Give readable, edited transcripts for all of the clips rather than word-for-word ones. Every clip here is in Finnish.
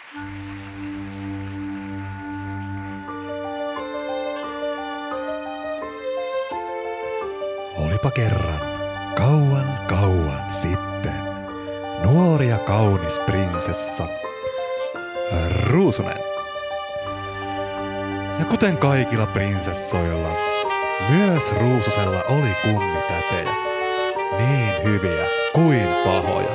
Olipa kerran, kauan kauan sitten, nuori ja kaunis prinsessa Ruusunen. Ja kuten kaikilla prinsessoilla, myös Ruususella oli kummitätejä, niin hyviä kuin pahoja.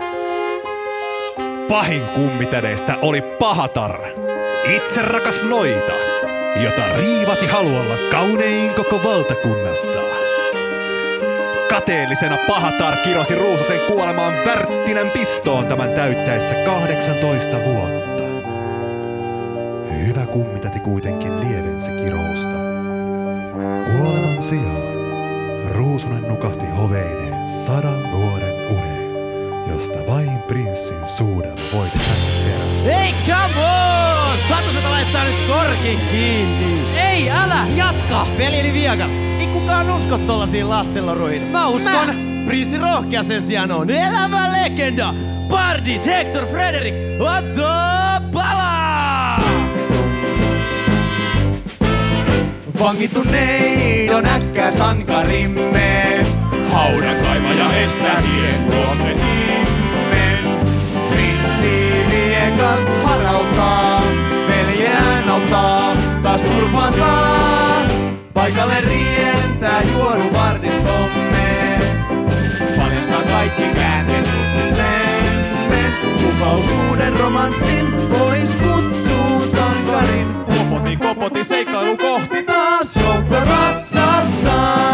Pahin kummitädeistä oli Pahatar, itserakas noita, jota riivasi halualla kaunein koko valtakunnassa. Kateellisena Pahatar kirosi Ruususen kuolemaan värttinän pistoon tämän täyttäessä 18 vuotta. Hyvä kummitäti kuitenkin lievensi kirousta. Kuoleman sijaan Ruusunen nukahti hoveineen 100 vuoden uneen, josta vain prinssin suudella voisi hän tehdä. Hei, come on! Satuselta laittaa nyt korkin kiinni. Ei, älä, jatka! Veljeni viekas, ei kukaan usko tollasiin lastenloruihin. Mä uskon. Prinssi Rohkea sen sijaan on elävä legenda. Bardit Hector Frederick, Otto palaa! Vangittu neidon äkkä sankarimme, haudankaivaja estää tien luokse immen. Prinssi viekas harauttaa, veljeään auttaa, taas turpaan saa. Paikalle rientää juoruvardistomme, paljastaa kaikki käänteet uutistemme. Lupaus uuden romanssin, pois kutsuu sankarin. Kopoti seikkailu kohti, taas joukko ratsastaa.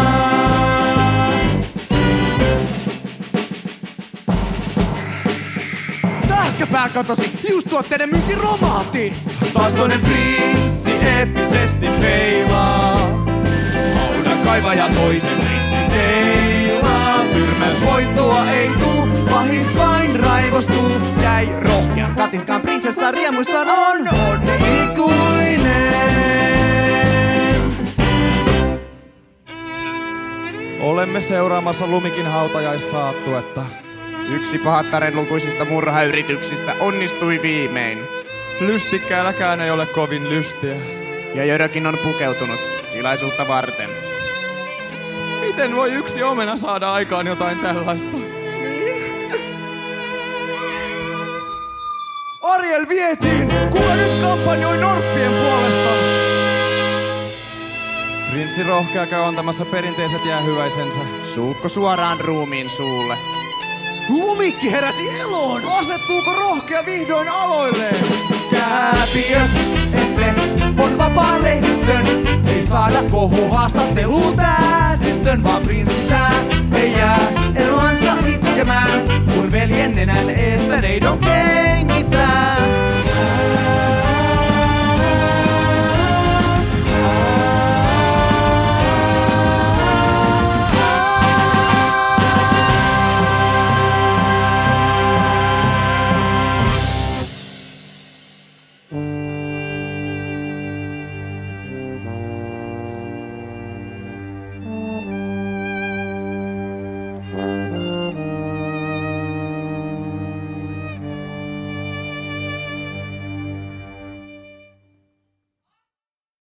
Tähkäpää katosi, hiustuotteiden myynti romahti. Taas toinen prinssi eeppisesti feilaa. Haudan kaivaja toisen prinssin teilaa. Tyrmäysvoittoa ei tuu, pahis vain raivostuu. Jäi rohkean katiskaan prinsessa riemuissaan on onnellikuinen. Olemme seuraamassa Lumikin hautajaissaattuetta. Yksi Pahattaren lukuisista murhayrityksistä onnistui viimein. Lystikkäälläkään ei ole kovin lystiä. Ja Jörökin on pukeutunut tilaisuutta varten. Miten voi yksi omena saada aikaan jotain tällaista? Ariel vietiin! Kuka nyt kampanjoi norppien puolesta? Prinssi Rohkea käy antamassa perinteiset jäähyväisensä. Suukko suoraan ruumiin suulle. Lumikki heräsi eloon! Asettuuko Rohkea vihdoin aloilleen? Kääpiöt, este on vapaan lehdistön. Ei saada kohuhaastattelua tähdistön, vaan prinssi tää ei jää eroansa